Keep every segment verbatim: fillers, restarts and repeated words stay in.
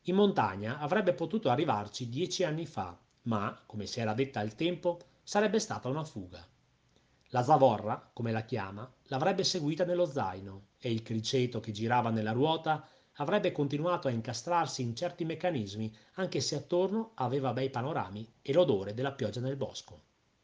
In montagna avrebbe potuto arrivarci dieci anni fa, ma, come si era detta al tempo, sarebbe stata una fuga. La zavorra, come la chiama, l'avrebbe seguita nello zaino e il criceto che girava nella ruota avrebbe continuato a incastrarsi in certi meccanismi, anche se attorno aveva bei panorami e l'odore della pioggia nel bosco.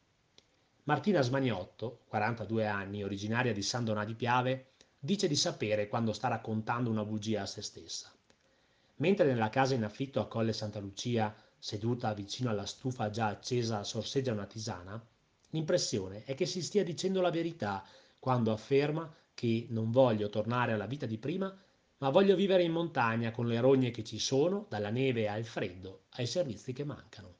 Martina Smaniotto, quarantadue anni, originaria di San Donà di Piave, dice di sapere quando sta raccontando una bugia a se stessa. Mentre nella casa in affitto a Colle Santa Lucia, seduta vicino alla stufa già accesa, sorseggia una tisana, l'impressione è che si stia dicendo la verità quando afferma che non voglio tornare alla vita di prima, ma voglio vivere in montagna con le rogne che ci sono, dalla neve al freddo, ai servizi che mancano.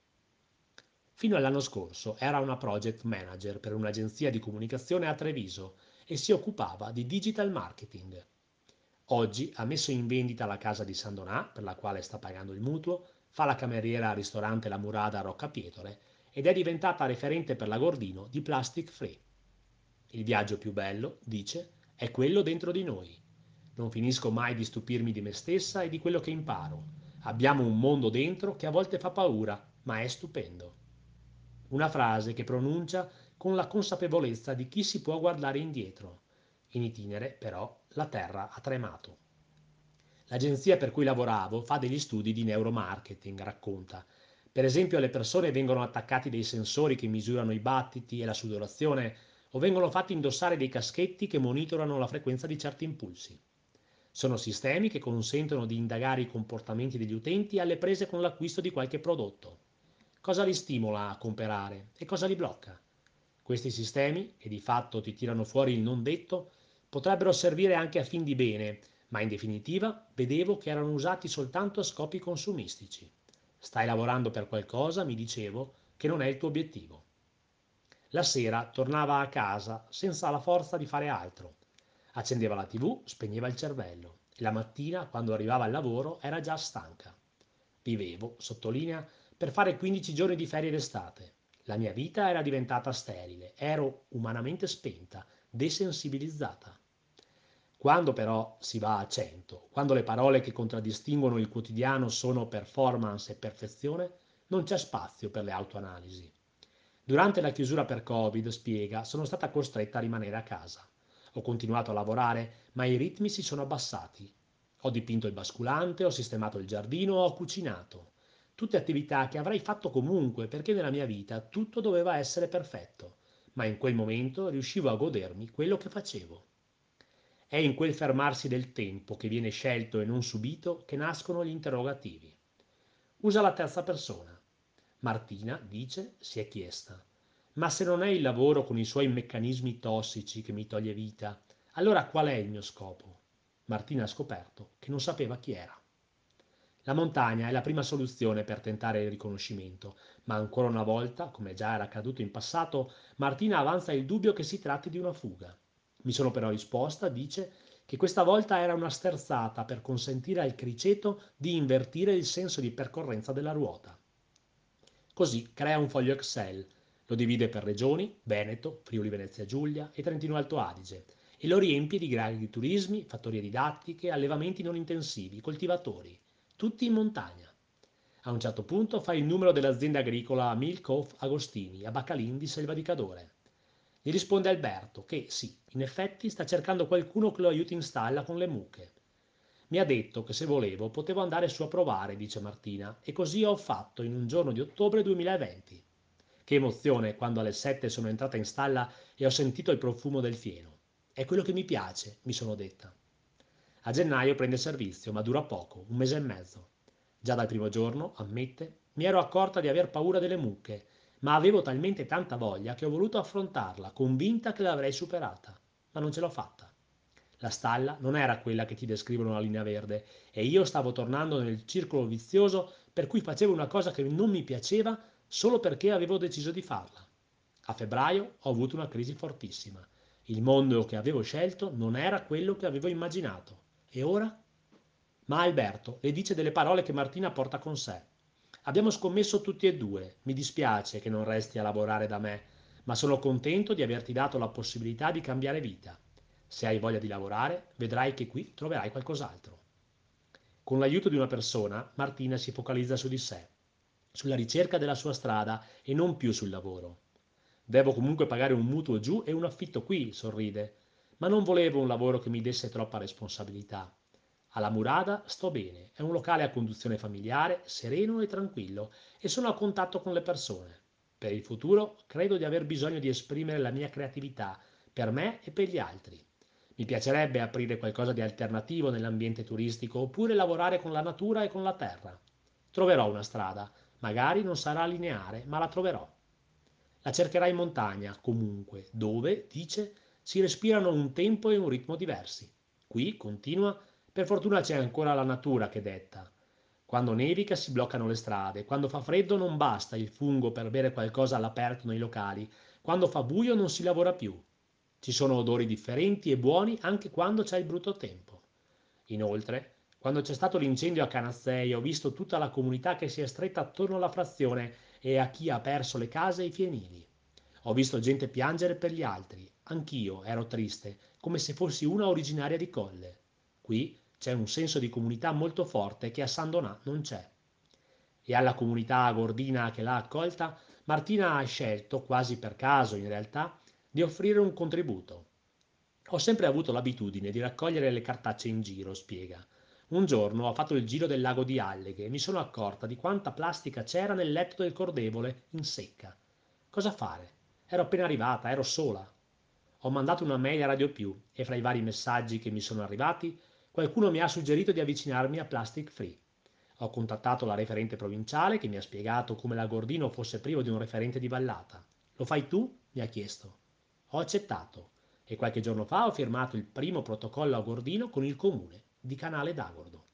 Fino all'anno scorso era una project manager per un'agenzia di comunicazione a Treviso e si occupava di digital marketing. Oggi ha messo in vendita la casa di San Donà, per la quale sta pagando il mutuo, fa la cameriera al ristorante La Murada a Roccapietore ed è diventata referente per la Gordino di Plastic Free. Il viaggio più bello, dice, è quello dentro di noi. Non finisco mai di stupirmi di me stessa e di quello che imparo. Abbiamo un mondo dentro che a volte fa paura, ma è stupendo. Una frase che pronuncia con la consapevolezza di chi si può guardare indietro. In itinere, però, la terra ha tremato. L'agenzia per cui lavoravo fa degli studi di neuromarketing, racconta. Per esempio, alle persone vengono attaccati dei sensori che misurano i battiti e la sudorazione, o vengono fatti indossare dei caschetti che monitorano la frequenza di certi impulsi. Sono sistemi che consentono di indagare i comportamenti degli utenti alle prese con l'acquisto di qualche prodotto. Cosa li stimola a comprare e cosa li blocca? Questi sistemi, che di fatto ti tirano fuori il non detto, potrebbero servire anche a fin di bene, ma in definitiva vedevo che erano usati soltanto a scopi consumistici. Stai lavorando per qualcosa, mi dicevo, che non è il tuo obiettivo. La sera tornava a casa senza la forza di fare altro. Accendeva la tivù, spegneva il cervello e la mattina, quando arrivava al lavoro, era già stanca. Vivevo, sottolinea, per fare quindici giorni di ferie d'estate. La mia vita era diventata sterile, ero umanamente spenta, desensibilizzata. Quando però si va a cento, quando le parole che contraddistinguono il quotidiano sono performance e perfezione, non c'è spazio per le autoanalisi. Durante la chiusura per Covid, spiega, sono stata costretta a rimanere a casa. Ho continuato a lavorare, ma i ritmi si sono abbassati. Ho dipinto il basculante, ho sistemato il giardino, ho cucinato. Tutte attività che avrei fatto comunque perché nella mia vita tutto doveva essere perfetto, ma in quel momento riuscivo a godermi quello che facevo. È in quel fermarsi del tempo che viene scelto e non subito che nascono gli interrogativi. Usa la terza persona. Martina, dice, si è chiesta, ma se non è il lavoro con i suoi meccanismi tossici che mi toglie vita, allora qual è il mio scopo? Martina ha scoperto che non sapeva chi era. La montagna è la prima soluzione per tentare il riconoscimento, ma ancora una volta, come già era accaduto in passato, Martina avanza il dubbio che si tratti di una fuga. Mi sono però risposta, dice, che questa volta era una sterzata per consentire al criceto di invertire il senso di percorrenza della ruota. Così crea un foglio Excel, lo divide per regioni, Veneto, Friuli Venezia Giulia e Trentino Alto Adige, e lo riempie di gradi di turismi, fattorie didattiche, allevamenti non intensivi, coltivatori, tutti in montagna. A un certo punto fa il numero dell'azienda agricola Milkoff Agostini a Baccalin di Selva di Cadore. Gli risponde Alberto che sì, in effetti sta cercando qualcuno che lo aiuti in stalla con le mucche. Mi ha detto che se volevo potevo andare su a provare, dice Martina, e così ho fatto in un giorno di ottobre duemilaventi. Che emozione quando alle sette sono entrata in stalla e ho sentito il profumo del fieno. È quello che mi piace, mi sono detta. A gennaio prende servizio, ma dura poco, un mese e mezzo. Già dal primo giorno, ammette, mi ero accorta di aver paura delle mucche, ma avevo talmente tanta voglia che ho voluto affrontarla, convinta che l'avrei superata. Ma non ce l'ho fatta. La stalla non era quella che ti descrivono la linea verde e io stavo tornando nel circolo vizioso per cui facevo una cosa che non mi piaceva solo perché avevo deciso di farla. A febbraio ho avuto una crisi fortissima. Il mondo che avevo scelto non era quello che avevo immaginato. E ora? Ma Alberto le dice delle parole che Martina porta con sé. Abbiamo scommesso tutti e due. Mi dispiace che non resti a lavorare da me, ma sono contento di averti dato la possibilità di cambiare vita. Se hai voglia di lavorare, vedrai che qui troverai qualcos'altro. Con l'aiuto di una persona, Martina si focalizza su di sé, sulla ricerca della sua strada e non più sul lavoro. Devo comunque pagare un mutuo giù e un affitto qui, sorride, ma non volevo un lavoro che mi desse troppa responsabilità. Alla Murada sto bene, è un locale a conduzione familiare, sereno e tranquillo e sono a contatto con le persone. Per il futuro credo di aver bisogno di esprimere la mia creatività per me e per gli altri. Mi piacerebbe aprire qualcosa di alternativo nell'ambiente turistico oppure lavorare con la natura e con la terra. Troverò una strada, magari non sarà lineare, ma la troverò. La cercherai in montagna, comunque, dove, dice, si respirano un tempo e un ritmo diversi. Qui, continua, per fortuna c'è ancora la natura che detta. Quando nevica si bloccano le strade, quando fa freddo non basta il fungo per bere qualcosa all'aperto nei locali, quando fa buio non si lavora più. Ci sono odori differenti e buoni anche quando c'è il brutto tempo. Inoltre, quando c'è stato l'incendio a Canazzei, ho visto tutta la comunità che si è stretta attorno alla frazione e a chi ha perso le case e i fienili. Ho visto gente piangere per gli altri. Anch'io ero triste, come se fossi una originaria di Colle. Qui c'è un senso di comunità molto forte che a San Donà non c'è. E alla comunità gordina che l'ha accolta, Martina ha scelto, quasi per caso in realtà, di offrire un contributo. Ho sempre avuto l'abitudine di raccogliere le cartacce in giro, spiega. Un giorno ho fatto il giro del lago di Alleghe e mi sono accorta di quanta plastica c'era nel letto del cordevole in secca. Cosa fare? Ero appena arrivata, ero sola. Ho mandato una mail a Radio Più e fra i vari messaggi che mi sono arrivati, qualcuno mi ha suggerito di avvicinarmi a Plastic Free. Ho contattato la referente provinciale che mi ha spiegato come l'Agordino fosse privo di un referente di vallata. Lo fai tu? Mi ha chiesto. Ho accettato e qualche giorno fa ho firmato il primo protocollo agordino con il comune di Canale d'Agordo.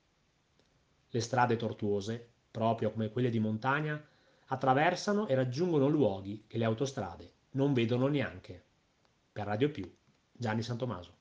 Le strade tortuose, proprio come quelle di montagna, attraversano e raggiungono luoghi che le autostrade non vedono neanche. Per Radio Più, Gianni Santomaso.